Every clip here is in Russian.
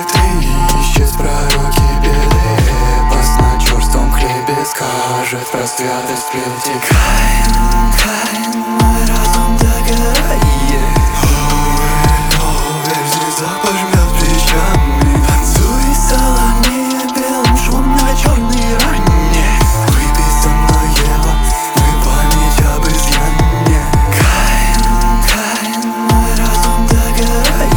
ты ищет пророки беды. Эпос на черством хлебе скажет про святость плети. Каин, Каин, мой разум догорает. Звезда пожмет плечами. Танцуй, Соломея, белым шум на черной ране. Выпей со мной, Ева, мой память об изъяне. Каин, Каин, мой разум догорает.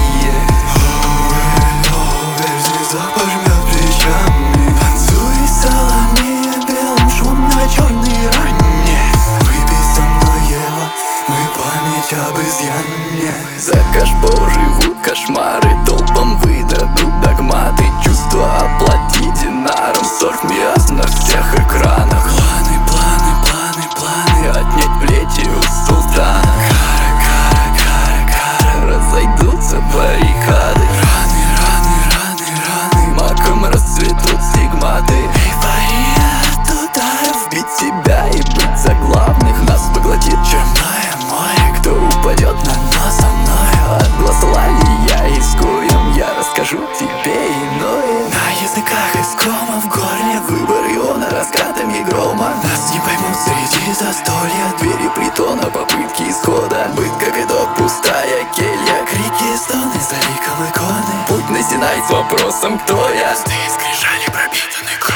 Звезда пожмет плечами. Танцуй, Соломея, белым шум на черной ране. Выпей со мной, Ева, мой память об изъяне. Закаш живут кошмары, толпам выдадут догматы. Чувства оплати динаром, сорв мяс на всех экранах. Планы, планы, планы, планы Отнять плети у султана. Кара, кара, кара, кара. Разойдутся баррикады. Раны, раны, раны, раны. Маком расцветут стигматы. Эйфория от ударов. Бить себя и быть за главных. Нас поглотит Черное море. кто упадет На дно со мною. от глаз лали я изгоем. Я расскажу тебе иное. На языках искома в горле. Выбор Иона раскатами грома. Нас не поймут среди застолья. Двери притона, попытки исхода. Быт как итог, пустая келья. Крики, стоны за ликом иконы. Путь на Синай с вопросом, кто я. Ты скрижали пропитаны кровью.